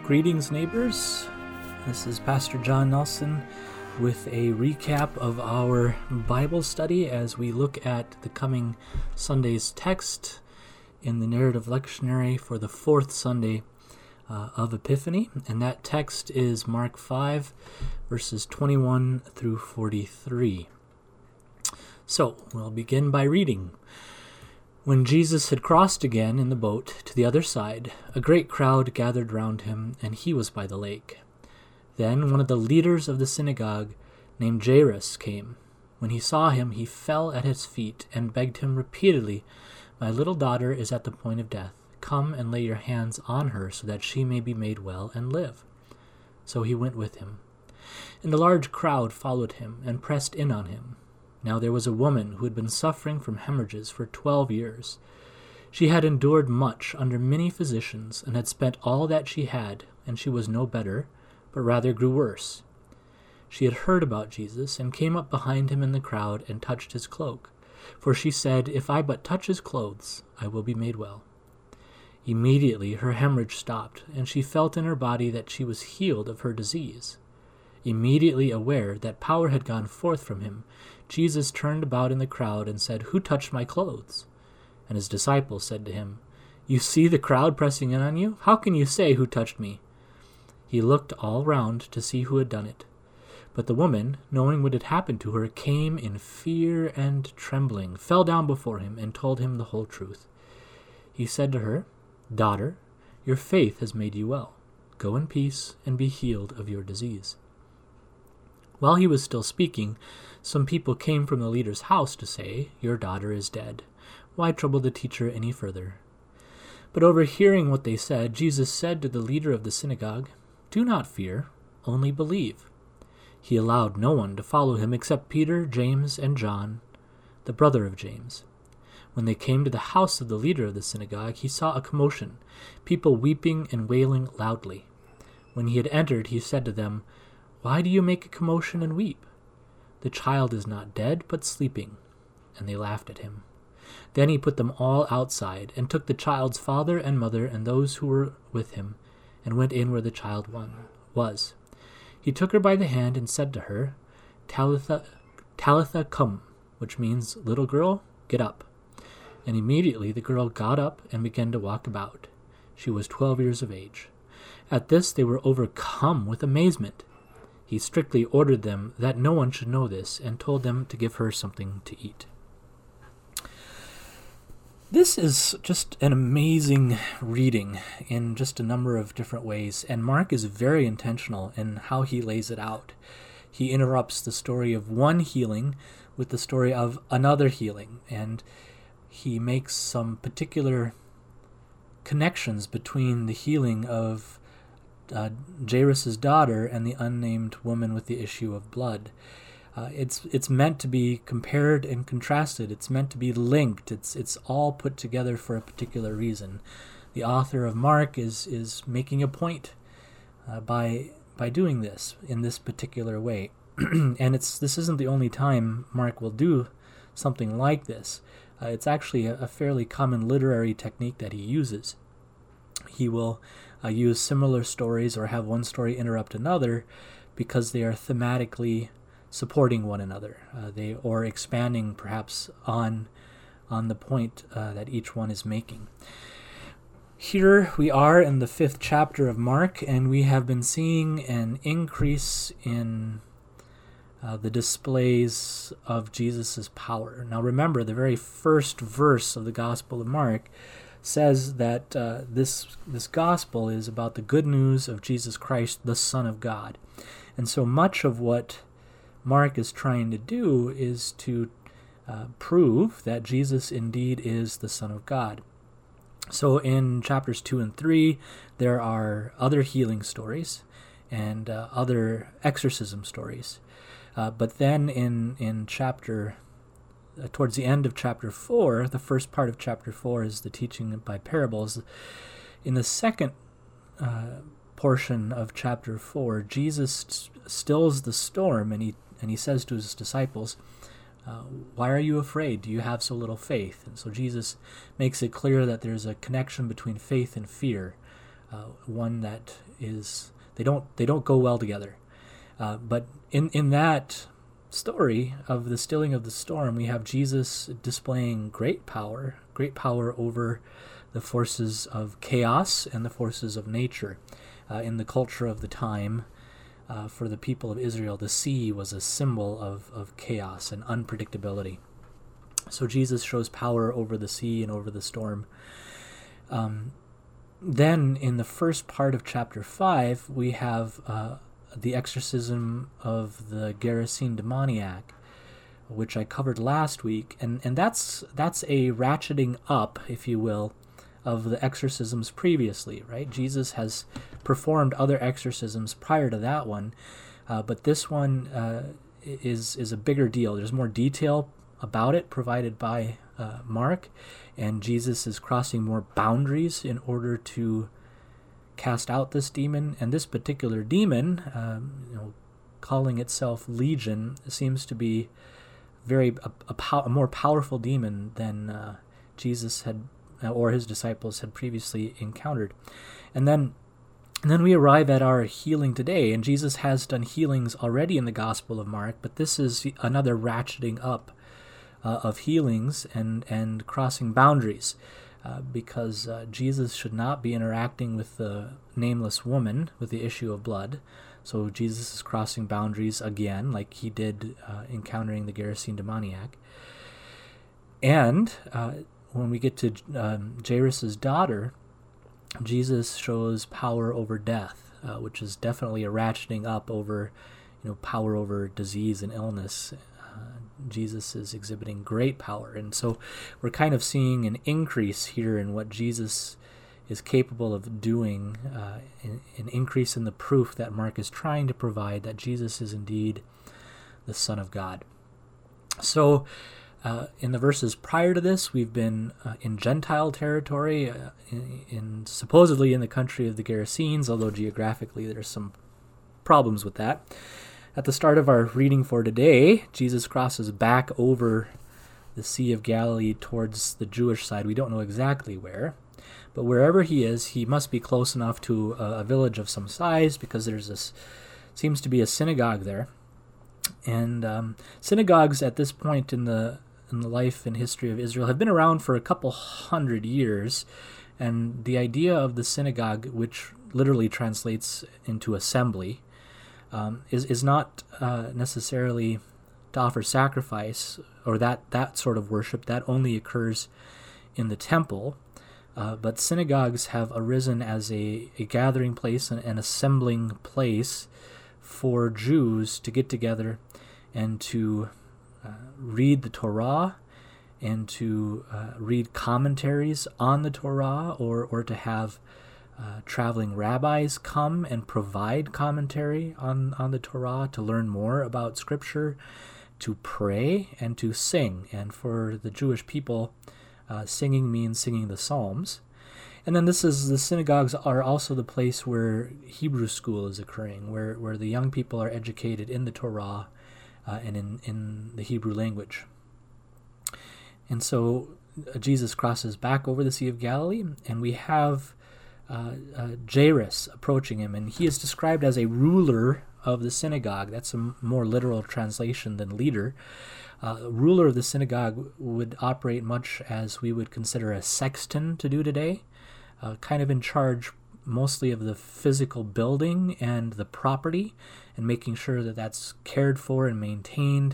Greetings, neighbors. This is Pastor John Nelson with a recap of our Bible study as we look at the coming Sunday's text in the narrative lectionary for the fourth Sunday of Epiphany. And that text is Mark 5, verses 21 through 43. So, we'll begin by reading. When Jesus had crossed again in the boat to the other side, a great crowd gathered round him, and he was by the lake. Then one of the leaders of the synagogue, named Jairus, came. When he saw him, he fell at his feet and begged him repeatedly, "My little daughter is at the point of death. Come and lay your hands on her so that she may be made well and live." So he went with him. And a large crowd followed him and pressed in on him. Now there was a woman who had been suffering from hemorrhages for 12 years. She had endured much under many physicians and had spent all that she had, and she was no better, but rather grew worse. She had heard about Jesus and came up behind him in the crowd and touched his cloak, for she said, "If I but touch his clothes, I will be made well." Immediately her hemorrhage stopped, and she felt in her body that she was healed of her disease. Immediately aware that power had gone forth from him, Jesus turned about in the crowd and said, "Who touched my clothes?" And his disciples said to him, "You see the crowd pressing in on you? How can you say, 'Who touched me?'" He looked all round to see who had done it. But the woman, knowing what had happened to her, came in fear and trembling, fell down before him, and told him the whole truth. He said to her, "Daughter, your faith has made you well. Go in peace and be healed of your disease." While he was still speaking, some people came from the leader's house to say, "Your daughter is dead. Why trouble the teacher any further?" But overhearing what they said, Jesus said to the leader of the synagogue, "Do not fear, only believe." He allowed no one to follow him except Peter, James, and John, the brother of James. When they came to the house of the leader of the synagogue, he saw a commotion, people weeping and wailing loudly. When he had entered, he said to them, "Why do you make a commotion and weep? The child is not dead, but sleeping." And they laughed at him. Then he put them all outside, and took the child's father and mother and those who were with him, and went in where the child was. He took her by the hand and said to her, Talitha cum, which means, "Little girl, get up." And immediately the girl got up and began to walk about. She was 12 years of age. At this they were overcome with amazement. He strictly ordered them that no one should know this, and told them to give her something to eat. This is just an amazing reading in just a number of different ways, and Mark is very intentional in how he lays it out. He interrupts the story of one healing with the story of another healing, and he makes some particular connections between the healing of Jairus' daughter and the unnamed woman with the issue of blood. It's meant to be compared and contrasted. It's meant to be linked. It's all put together for a particular reason. The author of Mark is making a point by doing this in this particular way. And this isn't the only time Mark will do something like this. It's actually a fairly common literary technique that he uses. He will use similar stories or have one story interrupt another because they are thematically supporting one another. Or expanding perhaps on the point that each one is making. Here we are in the 5th chapter of Mark, and we have been seeing an increase in the displays of Jesus' power. Now remember, the very first verse of the Gospel of Mark says that this gospel is about the good news of Jesus Christ, the Son of God. And so much of what Mark is trying to do is to prove that Jesus indeed is the Son of God. So in chapters 2 and 3, there are other healing stories and other exorcism stories. But then in towards the end of chapter 4, the first part of chapter 4 is the teaching by parables. In the second portion of chapter 4, Jesus stills the storm, and he says to his disciples, "Why are you afraid? Do you have so little faith?" And so Jesus makes it clear that there's a connection between faith and fear. one that is they don't go well together. But in that story of the stilling of the storm, we have Jesus displaying great power over the forces of chaos and the forces of nature. In the culture of the time, for the people of Israel, the sea was a symbol of chaos and unpredictability. So Jesus shows power over the sea and over the storm. Then in the first part of chapter 5, we have the exorcism of the Gerasene demoniac, which I covered last week, and that's a ratcheting up, if you will, of the exorcisms previously, right? Jesus has performed other exorcisms prior to that one, but this one is a bigger deal. There's more detail about it provided by Mark, and Jesus is crossing more boundaries in order to cast out this demon. And this particular demon, calling itself Legion, seems to be a more powerful demon than Jesus had or his disciples had previously encountered. And then we arrive at our healing today, and Jesus has done healings already in the Gospel of Mark, but this is another ratcheting up of healings and crossing boundaries, because Jesus should not be interacting with the nameless woman with the issue of blood. So Jesus is crossing boundaries again, like he did encountering the Gerasene demoniac. And when we get to Jairus' daughter, Jesus shows power over death, which is definitely a ratcheting up over, power over disease and illness. Jesus is exhibiting great power, and so we're kind of seeing an increase here in what Jesus is capable of doing, an increase in the proof that Mark is trying to provide that Jesus is indeed the Son of God. So in the verses prior to this, we've been in Gentile territory, in supposedly in the country of the Gerasenes, although geographically there's some problems with that. At the start of our reading for today, Jesus crosses back over the Sea of Galilee towards the Jewish side. We don't know exactly where, but wherever he is, he must be close enough to a village of some size, because seems to be a synagogue there. And synagogues at this point in the life and history of Israel have been around for a couple hundred years, and the idea of the synagogue, which literally translates into assembly, is not necessarily to offer sacrifice or that sort of worship. That only occurs in the temple, but synagogues have arisen as a gathering place and an assembling place for Jews to get together and to read the Torah and to read commentaries on the Torah, or to have traveling rabbis come and provide commentary on the Torah, to learn more about Scripture, to pray, and to sing. And for the Jewish people, singing means singing the Psalms. And then the synagogues are also the place where Hebrew school is occurring, where the young people are educated in the Torah and in the Hebrew language. And so Jesus crosses back over the Sea of Galilee, and we have Jairus approaching him, and he is described as a ruler of the synagogue. That's a more literal translation than leader. Ruler of the synagogue would operate much as we would consider a sexton to do today, kind of in charge mostly of the physical building and the property, and making sure that that's cared for and maintained.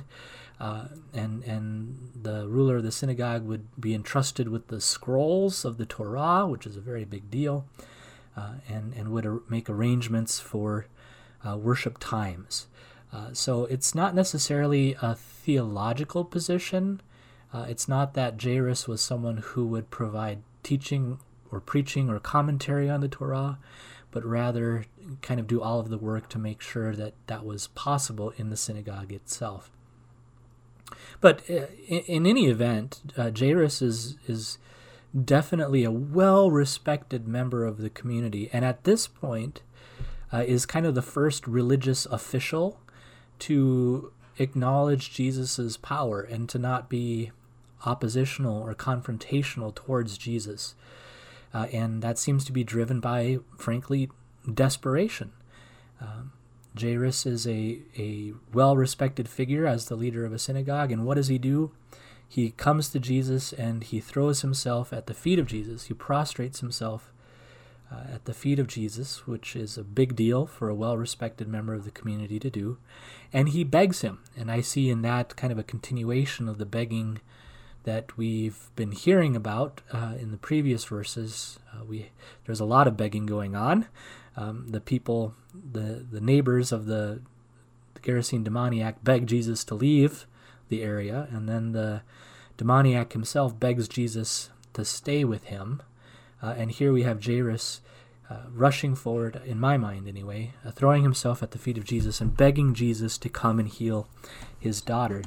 And the ruler of the synagogue would be entrusted with the scrolls of the Torah, which is a very big deal, and would make arrangements for worship times. So it's not necessarily a theological position. It's not that Jairus was someone who would provide teaching or preaching or commentary on the Torah, but rather kind of do all of the work to make sure that that was possible in the synagogue itself. But in any event, Jairus is definitely a well-respected member of the community, and at this point is kind of the first religious official to acknowledge Jesus's power and to not be oppositional or confrontational towards Jesus. and that seems to be driven by, frankly, desperation. Jairus is a well-respected figure as the leader of a synagogue, and what does he do? He comes to Jesus and he throws himself at the feet of Jesus. He prostrates himself at the feet of Jesus, which is a big deal for a well-respected member of the community to do, and he begs him. And I see in that kind of a continuation of the begging that we've been hearing about in the previous verses. There's a lot of begging going on. The people, the neighbors of the Gerasene demoniac beg Jesus to leave the area, and then the demoniac himself begs Jesus to stay with him. And here we have Jairus rushing forward, in my mind anyway, throwing himself at the feet of Jesus and begging Jesus to come and heal his daughter.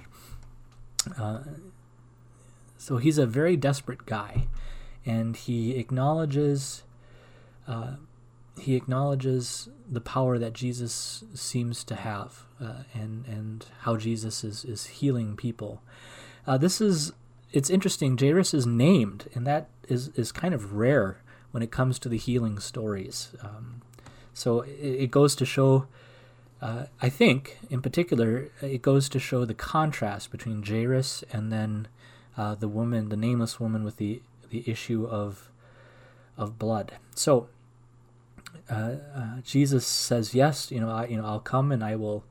So he's a very desperate guy, and he acknowledges the power that Jesus seems to have, and how Jesus is healing people. It's interesting. Jairus is named, and that is kind of rare when it comes to the healing stories. So it goes to show, I think, in particular, it goes to show the contrast between Jairus and then the woman, the nameless woman with the issue of blood. So Jesus says, "Yes, I'll come and I will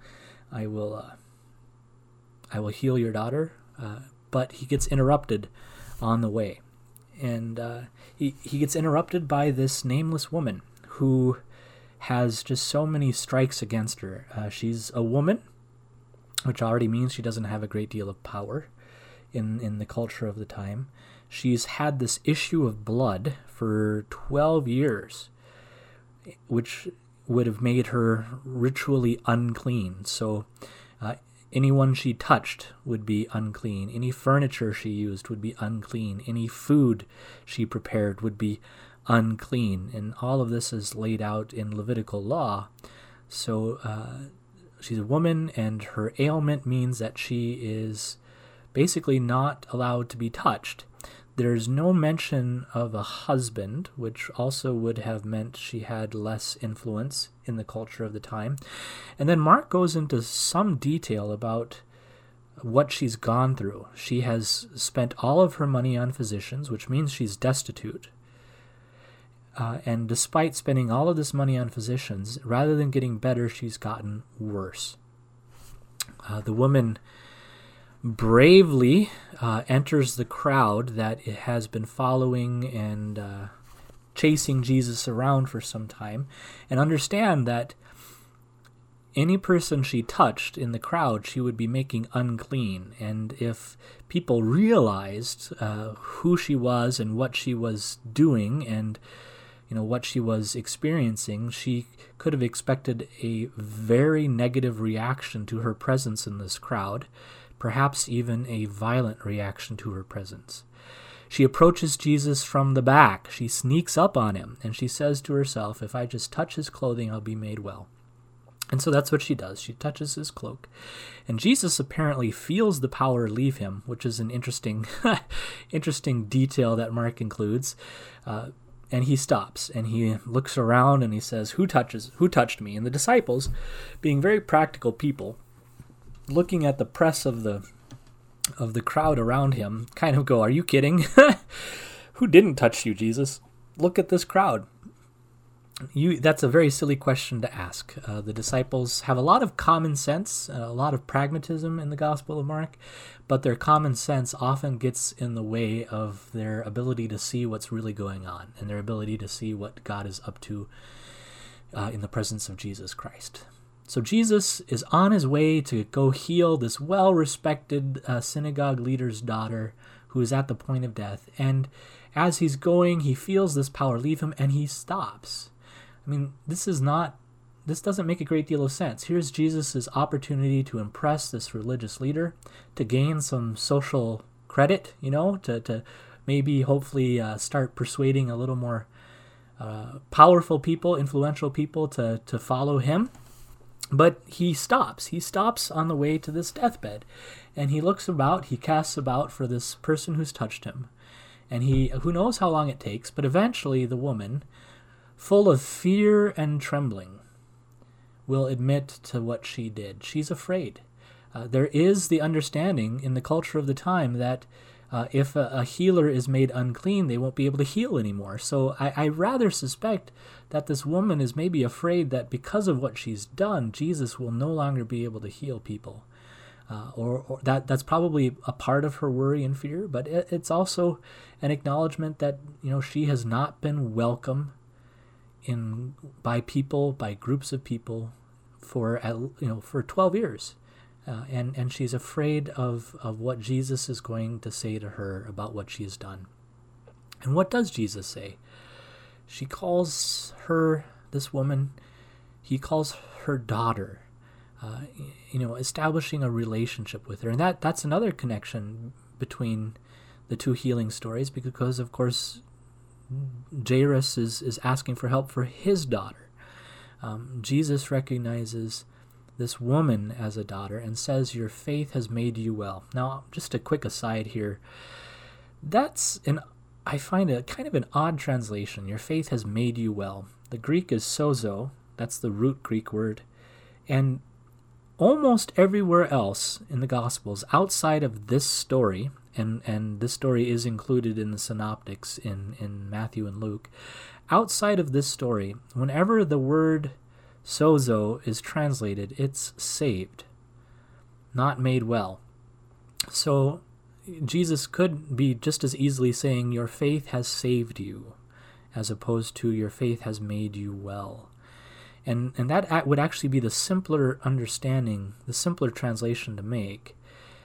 heal your daughter." But he gets interrupted on the way, and he gets interrupted by this nameless woman who has just so many strikes against her. She's a woman, which already means she doesn't have a great deal of power in the culture of the time. She's had this issue of blood for 12 years, which would have made her ritually unclean. So anyone she touched would be unclean. Any furniture she used would be unclean. Any food she prepared would be unclean. And all of this is laid out in Levitical law. So she's a woman, and her ailment means that she is basically not allowed to be touched. There's no mention of a husband, which also would have meant she had less influence in the culture of the time. And then Mark goes into some detail about what she's gone through. She has spent all of her money on physicians, which means she's destitute. And despite spending all of this money on physicians, rather than getting better, she's gotten worse. The woman bravely enters the crowd that has been following and chasing Jesus around for some time, and understand that any person she touched in the crowd, she would be making unclean. And if people realized who she was and what she was doing and what she was experiencing, she could have expected a very negative reaction to her presence in this crowd, perhaps even a violent reaction to her presence. She approaches Jesus from the back. She sneaks up on him, and she says to herself, "If I just touch his clothing, I'll be made well." And so that's what she does. She touches his cloak. And Jesus apparently feels the power leave him, which is an interesting detail that Mark includes. And he stops, and he looks around, and he says, Who touched me? And the disciples, being very practical people, looking at the press of the crowd around him, kind of go, "Are you kidding? Who didn't touch you, Jesus? Look at this crowd." That's a very silly question to ask. The disciples have a lot of common sense, a lot of pragmatism in the Gospel of Mark, but their common sense often gets in the way of their ability to see what's really going on and their ability to see what God is up to in the presence of Jesus Christ. So Jesus is on his way to go heal this well-respected synagogue leader's daughter who is at the point of death. And as he's going, he feels this power leave him, and he stops. I mean, this doesn't make a great deal of sense. Here's Jesus' opportunity to impress this religious leader, to gain some social credit, to maybe hopefully start persuading a little more powerful people, influential people to follow him. But he stops. He stops on the way to this deathbed, and he looks about, he casts about for this person who's touched him. And who knows how long it takes, but eventually the woman, full of fear and trembling, will admit to what she did. She's afraid. There is the understanding in the culture of the time that if a healer is made unclean, they won't be able to heal anymore. So I rather suspect that this woman is maybe afraid that because of what she's done, Jesus will no longer be able to heal people. Or that's probably a part of her worry and fear, but it's also an acknowledgement that she has not been welcome by groups of people for 12 years. And she's afraid of what Jesus is going to say to her about what she has done. And what does Jesus say? She calls this woman, he calls her daughter, establishing a relationship with her. And that's another connection between the two healing stories, because, of course, Jairus is asking for help for his daughter. Jesus recognizes this woman as a daughter and says, "Your faith has made you well." Now, just a quick aside here. I find it kind of an odd translation. Your faith has made you well. The Greek is sozo. That's the root Greek word. And almost everywhere else in the Gospels, outside of this story, and this story is included in the synoptics in Matthew and Luke, outside of this story, whenever the word sozo is translated, it's saved, not made well. So Jesus could be just as easily saying, "Your faith has saved you," as opposed to "Your faith has made you well." And that would actually be the simpler understanding, the simpler translation to make.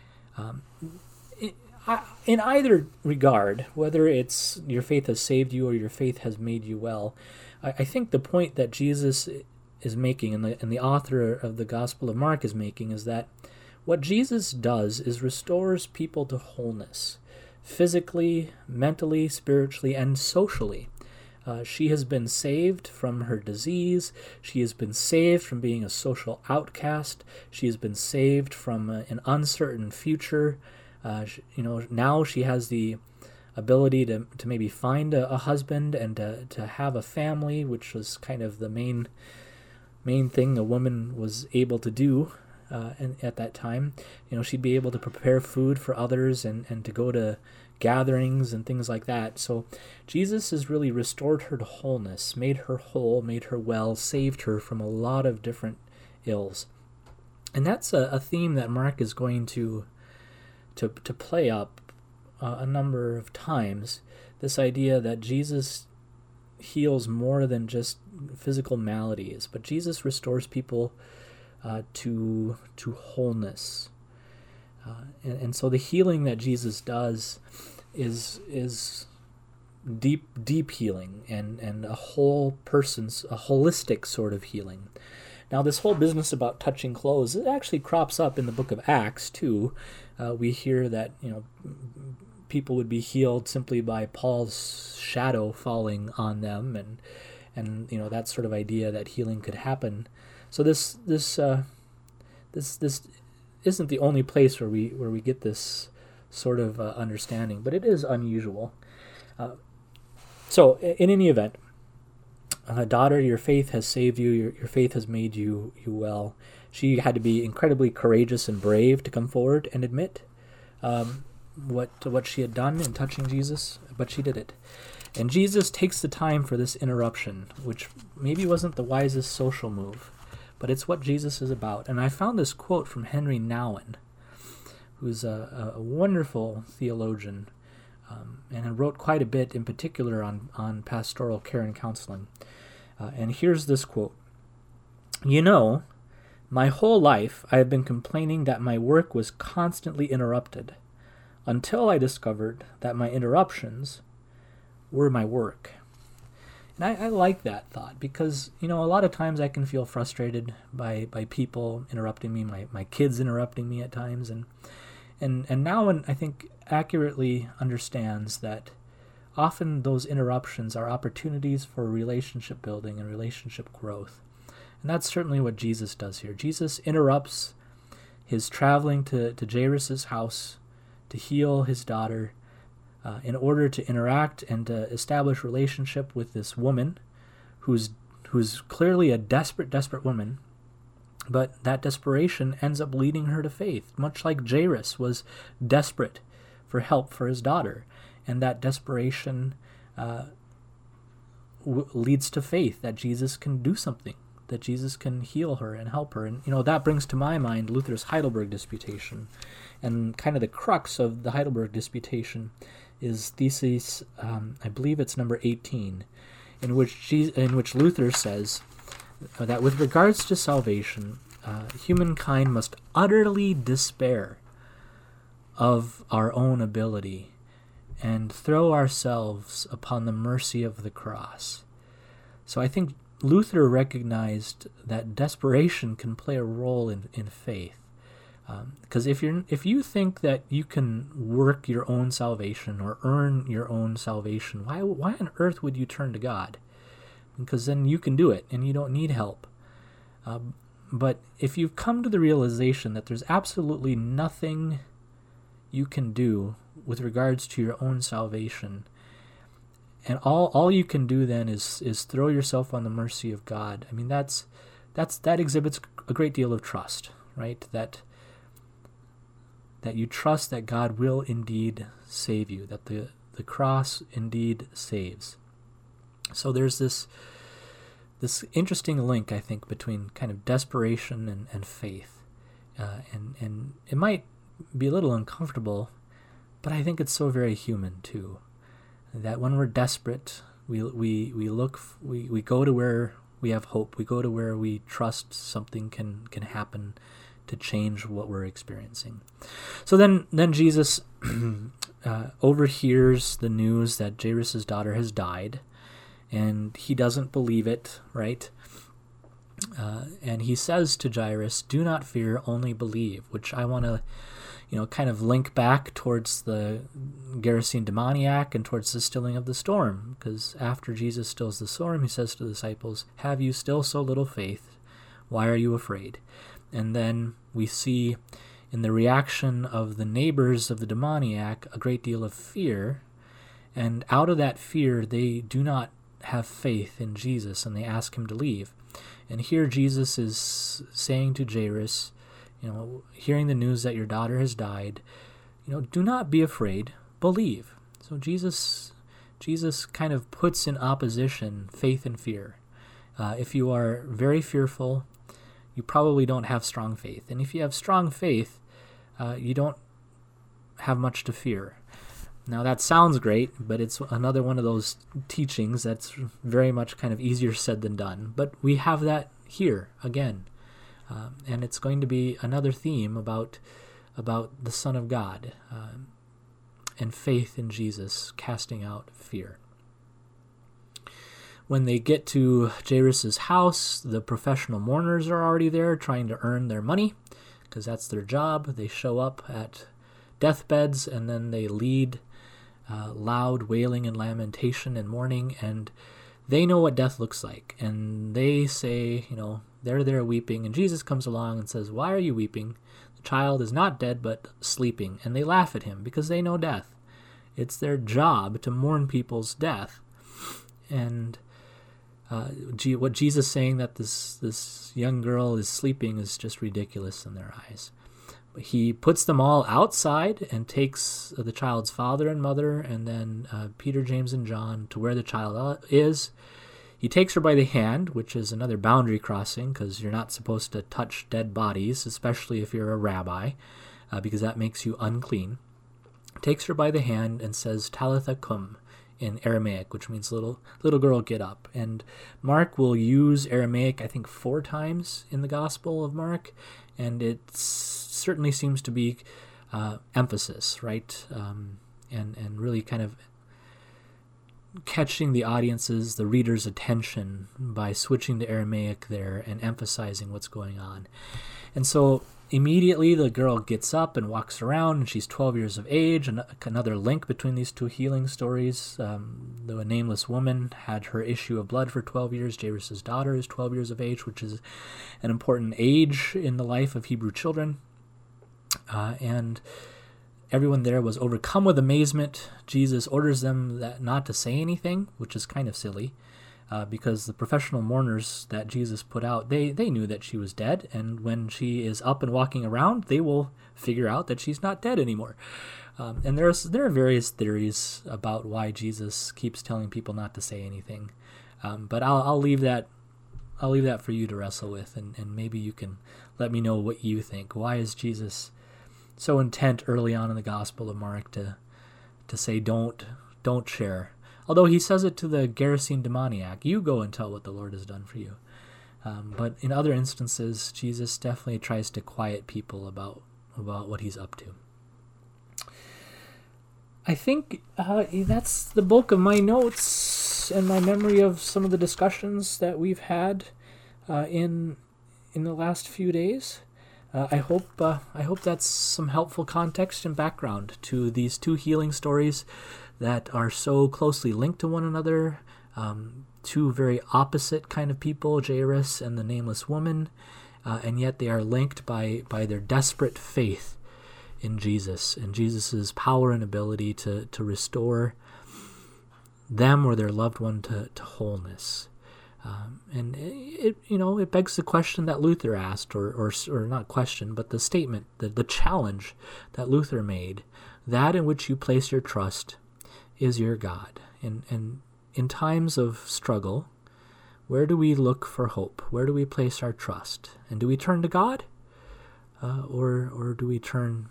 In either regard, whether it's "Your faith has saved you" or "Your faith has made you well," I think the point that Jesus is making, and the author of the Gospel of Mark is making, is that what Jesus does is restores people to wholeness, physically, mentally, spiritually, and socially. She has been saved from her disease. She has been saved from being a social outcast. She has been saved from an uncertain future. Now she has the ability to maybe find a husband and to have a family, which was kind of the main thing a woman was able to do at that time. She'd be able to prepare food for others and to go to gatherings and things like that. So Jesus has really restored her to wholeness, made her whole, made her well, saved her from a lot of different ills. And that's a theme that Mark is going to play up a number of times, this idea that Jesus heals more than just physical maladies, but Jesus restores people to wholeness. And so the healing that Jesus does is deep healing and a whole person's, a holistic sort of healing. Now, this whole business about touching clothes, it actually crops up in the book of Acts too. We hear that people would be healed simply by Paul's shadow falling on them, and that sort of idea that healing could happen. So this isn't the only place where we get this sort of understanding, but it is unusual. So in any event, daughter, your faith has saved you. Your faith has made you well. She had to be incredibly courageous and brave to come forward and admit what she had done in touching Jesus, but she did it. And Jesus takes the time for this interruption, which maybe wasn't the wisest social move, but it's what Jesus is about. And I found this quote from Henry Nouwen, who's a wonderful theologian, and wrote quite a bit in particular on pastoral care and counseling. And here's this quote. My whole life I have been complaining that my work was constantly interrupted, until I discovered that my interruptions were my work. And I like that thought, because a lot of times I can feel frustrated by people interrupting me, my kids interrupting me at times, and Nouwen, I think, accurately understands that often those interruptions are opportunities for relationship building and relationship growth. And that's certainly what Jesus does here. Jesus interrupts his traveling to Jairus' house to heal his daughter in order to interact and to establish relationship with this woman who's clearly a desperate woman, but that desperation ends up leading her to faith, much like Jairus was desperate for help for his daughter, and that desperation leads to faith that Jesus can do something, that Jesus can heal her and help her. And that brings to my mind Luther's Heidelberg Disputation, and kind of the crux of the Heidelberg Disputation is thesis, I believe it's number 18, in which Luther says that with regards to salvation, humankind must utterly despair of our own ability and throw ourselves upon the mercy of the cross. So I think Luther recognized that desperation can play a role in faith. Because if you think that you can work your own salvation or earn your own salvation, why on earth would you turn to God? Because then you can do it and you don't need help. But if you've come to the realization that there's absolutely nothing you can do with regards to your own salvation, and all you can do then is throw yourself on the mercy of God, I mean that exhibits a great deal of trust, right? That you trust that God will indeed save you, that the cross indeed saves. So there's this interesting link, I think, between kind of desperation and faith. And it might be a little uncomfortable, but I think it's so very human too. That when we're desperate, we go to where we have hope. We go to where we trust something can happen to change what we're experiencing. So then Jesus overhears the news that Jairus' daughter has died, and he doesn't believe it, right? And he says to Jairus, "Do not fear, only believe," which I want to kind of link back towards the Gerasene demoniac and towards the stilling of the storm, because after Jesus stills the storm, he says to the disciples, "Have you still so little faith? Why are you afraid?" And then we see in the reaction of the neighbors of the demoniac a great deal of fear, and out of that fear they do not have faith in Jesus, and they ask him to leave. And here Jesus is saying to Jairus, hearing the news that your daughter has died, do not be afraid, believe. So Jesus kind of puts in opposition faith and fear. If you are very fearful, you probably don't have strong faith. And if you have strong faith, you don't have much to fear. Now that sounds great, but it's another one of those teachings that's very much kind of easier said than done. But we have that here again. And it's going to be another theme about the Son of God and faith in Jesus casting out fear. When they get to Jairus' house, the professional mourners are already there trying to earn their money, because that's their job. They show up at deathbeds, and then they lead loud wailing and lamentation and mourning, and they know what death looks like. And they say, they're there weeping, and Jesus comes along and says, "Why are you weeping? The child is not dead, but sleeping." And they laugh at him because they know death. It's their job to mourn people's death. And what Jesus is saying, that this young girl is sleeping, is just ridiculous in their eyes. But he puts them all outside and takes the child's father and mother, and then Peter, James, and John to where the child is. He takes her by the hand, which is another boundary crossing, because you're not supposed to touch dead bodies, especially if you're a rabbi, because that makes you unclean. Takes her by the hand and says, "Talitha cum," in Aramaic, which means little girl, get up. And Mark will use Aramaic, I think, 4 times in the Gospel of Mark, and it certainly seems to be emphasis, right? And really kind of catching the audience's, the reader's attention by switching to Aramaic there and emphasizing what's going on. And so immediately the girl gets up and walks around, and she's 12 years of age. And another link between these two healing stories. The nameless woman had her issue of blood for 12 years. Jairus' daughter is 12 years of age, which is an important age in the life of Hebrew children. And Everyone there was overcome with amazement. Jesus orders them not to say anything, which is kind of silly, because the professional mourners that Jesus put out, they knew that she was dead, and when she is up and walking around, they will figure out that she's not dead anymore. And there are various theories about why Jesus keeps telling people not to say anything, but I'll leave that for you to wrestle with, and maybe you can let me know what you think. Why is Jesus so intent early on in the Gospel of Mark to say don't share? Although he says it to the Gerasene demoniac, you go and tell what the Lord has done for you. But in other instances, Jesus definitely tries to quiet people about what he's up to. I think that's the bulk of my notes and my memory of some of the discussions that we've had in the last few days. I hope that's some helpful context and background to these two healing stories that are so closely linked to one another. Two very opposite kind of people, Jairus and the nameless woman, and yet they are linked by their desperate faith in Jesus and Jesus's power and ability to restore them or their loved one to wholeness. And it begs the question that Luther asked, or not question, but the statement, the challenge that Luther made: that in which you place your trust is your God. And in times of struggle, where do we look for hope? Where do we place our trust? And do we turn to God, or do we turn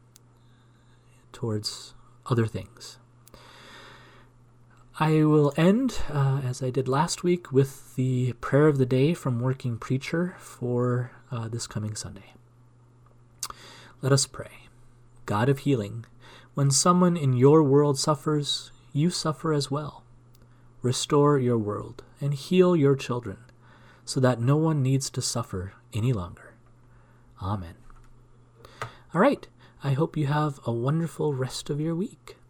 towards other things? I will end, as I did last week, with the prayer of the day from Working Preacher for this coming Sunday. Let us pray. God of healing, when someone in your world suffers, you suffer as well. Restore your world and heal your children, so that no one needs to suffer any longer. Amen. All right. I hope you have a wonderful rest of your week.